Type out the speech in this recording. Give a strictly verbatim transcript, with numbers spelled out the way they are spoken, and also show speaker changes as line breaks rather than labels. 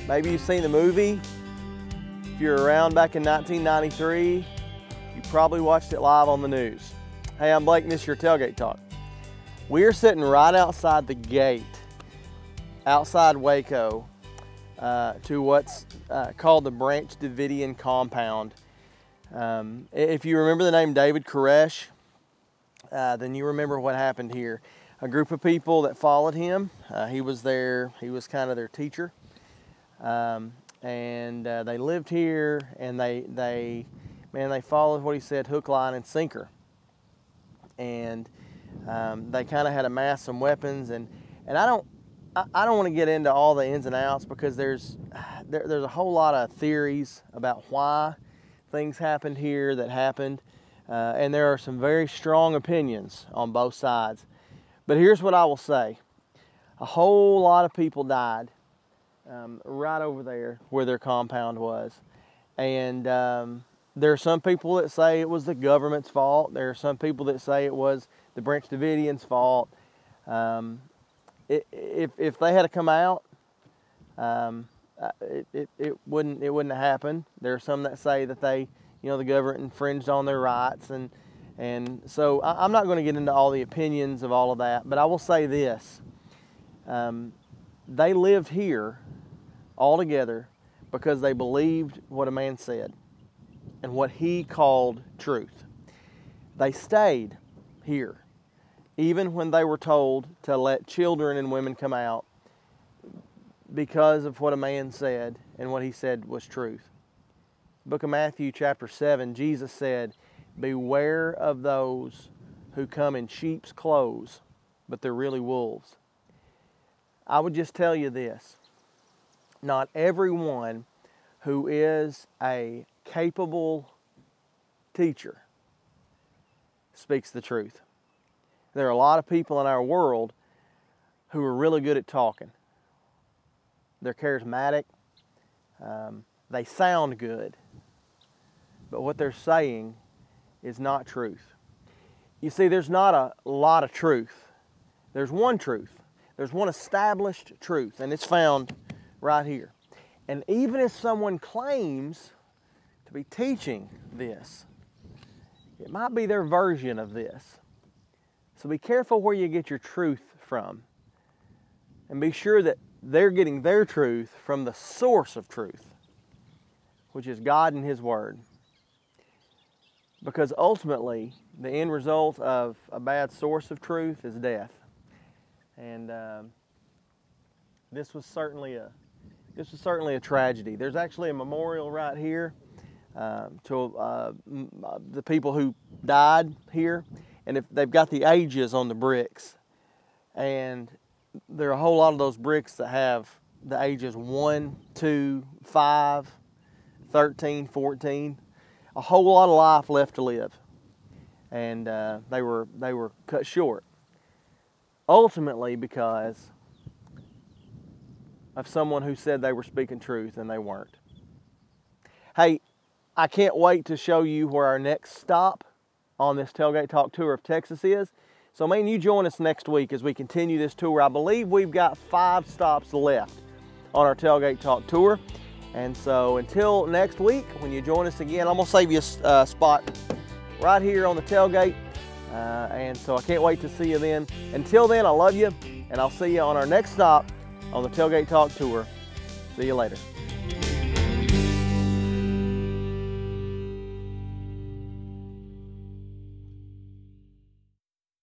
Maybe you've seen the movie. If you're around back in nineteen ninety-three, you probably watched it live on the news. Hey, I'm Blake and this is your Tailgate Talk. We're sitting right outside the gate, outside Waco, uh, to what's uh, called the Branch Davidian Compound. Um, if you remember the name David Koresh, uh, then you remember what happened here. A group of people that followed him. Uh, he was there. He was kind of their teacher, um, and uh, they lived here. And they, they, man, they followed what he said, hook, line, and sinker. And um, they kind of had amassed some weapons. And and I don't, I, I don't want to get into all the ins and outs because there's, there, there's a whole lot of theories about why things happened here that happened, uh, and there are some very strong opinions on both sides. But here's what I will say. A whole lot of people died um, right over there where their compound was. And um, there are some people that say it was the government's fault. There are some people that say it was the Branch Davidians' fault. Um, it, if, if they had to come out, um, it, it, it, wouldn't, it wouldn't have happened. There are some that say that they, you know, the government infringed on their rights. And And so I'm not going to get into all the opinions of all of that, but I will say this. Um, they lived here all together because they believed what a man said and what he called truth. They stayed here even when they were told to let children and women come out because of what a man said and what he said was truth. Book of Matthew chapter seven, Jesus said, "Beware of those who come in sheep's clothes, but they're really wolves." I would just tell you this. Not everyone who is a capable teacher speaks the truth. There are a lot of people in our world who are really good at talking. They're charismatic. Um, they sound good. But what they're saying is not truth. You see, there's not a lot of truth. There's one truth. There's one established truth, and it's found right here. And even if someone claims to be teaching this, it might be their version of this. So be careful where you get your truth from, and be sure that they're getting their truth from the source of truth, which is God and His Word. Because ultimately, the end result of a bad source of truth is death. And um, this was certainly a this was certainly a tragedy. There's actually a memorial right here um, to uh, the people who died here, and if they've got the ages on the bricks, and there are a whole lot of those bricks that have the ages one, two, five, thirteen, fourteen. A whole lot of life left to live, and uh, they were they were cut short. Ultimately, because of someone who said they were speaking truth and they weren't. Hey, I can't wait to show you where our next stop on this Tailgate Talk tour of Texas is. So, man, you join us next week as we continue this tour. I believe we've got five stops left on our Tailgate Talk tour. And so until next week, when you join us again, I'm going to save you a uh, spot right here on the tailgate. Uh, and so I can't wait to see you then. Until then, I love you, and I'll see you on our next stop on the Tailgate Talk Tour. See you later.